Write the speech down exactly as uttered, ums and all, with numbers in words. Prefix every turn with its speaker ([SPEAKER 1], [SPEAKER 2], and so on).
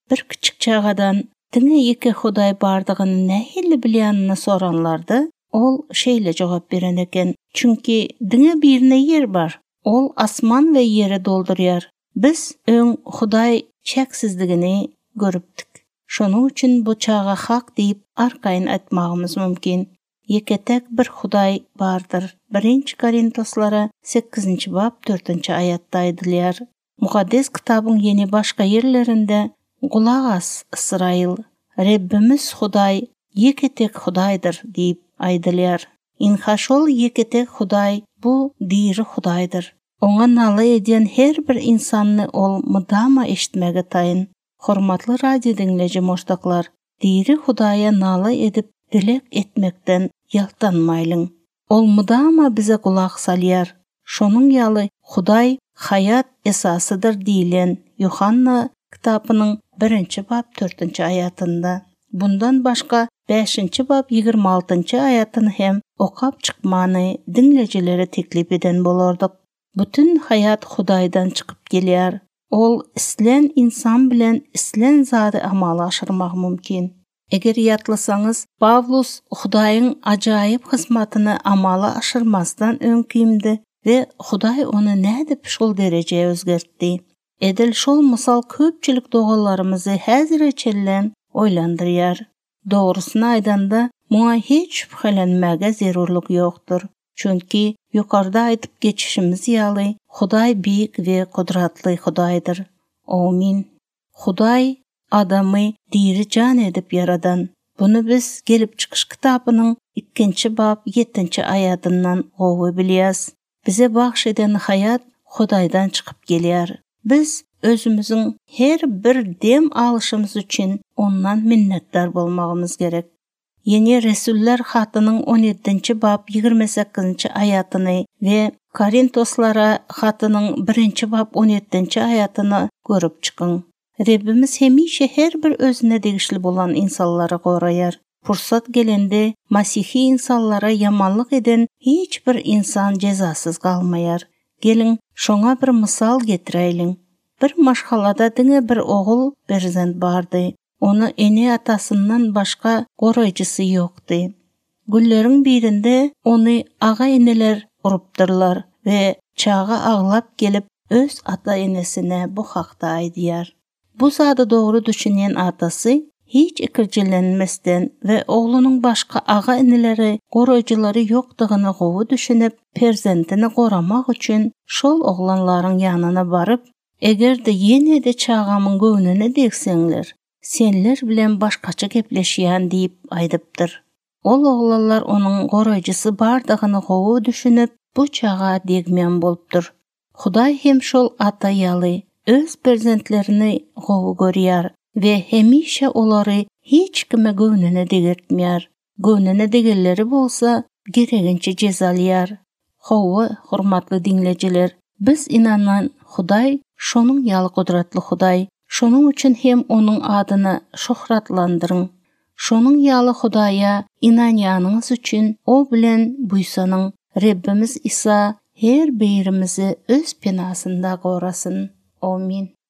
[SPEAKER 1] bir küçük çağadan diňe iki Hudaý bardygyny nähili bilýänini soranlardy, ol şeýle jogap beren eken. Çünki diňe birine yer bar. Ol asman we ýeri doldurýar. Biz öň Hudaý çeksizligini görüpdik. Şonuň üçin bu çağa hak diýip arkaýyn aýtmagymyz mümkin. Yeketek bir Hudaý bardyr. birinchi Korintoslara sekizinchi bab dörtünçi ayatda aýdylýar. Mukaddes kitabyň ýene başga ýerlerinde "Gulak as Israil, Rebbimiz Hudaý yeketek Hudaýdyr" diýip aýdylýar. Inhaşol yeketek Hudaý bu diri Hudaýdyr. Oňa nala edýän her bir insanny ol mydama eşitmege taýyn. Hormatly radio dinleji moşdaklar, diri Hudaýa nala edip dilek etmekden ýaltanmaýlyň. Ol mydama bize gulak salýar. Şonuň ýaly Hudaý hayat esasydyr diýilen Yuhanna kitabynyň birinchi bab dörtünçi ayatynda. Bundan başga beşinchi bab ýygrima altynçy ayatyny hem okap çykmany dinlejilere teklip eden bolardyk. Bütün hayat Hudaýdan çykyp gelýär. Ol islen insan bilen islen zady amala aşyrmak mümkin. Eger ýatlasaňyz, Pawlus Hudaýyň ajaýyp hyzmatyny amala aşyrmasdan öňkimdi we Hudaý onu nädip şol derejeye özgertdi. Edil şol mysal köpçülik dogalarymyzy häzirçelen oýlandyrýar. Dogrusyny aýdanda, muňa hiç şüphelenmäge zerurlyk ýokdur. Çünki ýokarda aýdyp geçişimiz ýaly Hudaý biýik we kudratly Hudaýdyr. Amin. Hudaý adamy diri jan edip yaradan. Bunu biz gelip çykyş kitabynyň ikinci bab ýettinçi ayatyndan gowy bilýäs. Bize bahş eden hayat Hudaýdan çykyp gelýär. Biz özümüzün her bir dem alışımız üçün ondan minnetdar bolmagymyz gerek. Yeni Resuller hatynyň on ýedinçi bab ýygrima sekizinçi ayatyny we Korintoslara hatynyň birinçi bab on ýedinçi ayatyny görüp çykyň. Rebbimiz hemişe her bir özüne degişli bolan insanlara goraýar. Fursat gelende Masihi insanlara yamanlyk eden hiç bir insan cezasız kalmayar. Gelin şoňa bir misal getireýliň. Bir maşhalada diňe bir ogul berzent bardy. Onu eni atasından başka goraýjysy ýokdy. Gülleriň birinde onu aga eneler urupdyrlar ve çağa aglap gelip öz ata enesine bu hakda aýdýar. Bu zady dogry düşünýän atasy hiç ikirjilenmesden ve oğlunun başka ağa inileri, goraýjylary ýokdugyny gowy düşünip, perzentini goramak üçin şol oglanlaryň ýanyna baryp, "Egerde ýene-de çağamyň göwnüne degseňler, senler bilen başgaça gepleşýän" diýip aýdypdyr. Ol oglanlar onuň goraýjysy bardygyny gowy düşünip, bu çağa degmen bolupdyr. Hudaý hem şol ata ýaly öz perzentlerini gowy görýär ve hemişe olary hiç kime göwnüne degertmeýär. Göwnüne degelleri bolsa gereginçe jezalýar. Howa, hormatly dinlejiler, biz inanan Hudaý şonuň ýaly kudratly Hudaý. Şonuň üçin hem onuň adyny şöhratlandyryň. Şonuň ýaly Hudaýa inanýanyňyz üçin o bilen buýsanyň. Rebbimiz İsa her birimizi öz penasynda gorasyn. Amin.